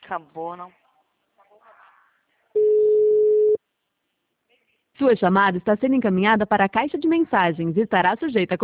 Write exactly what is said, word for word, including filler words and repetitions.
Acabou, não? Sua chamada está sendo encaminhada para a caixa de mensagens e estará sujeita a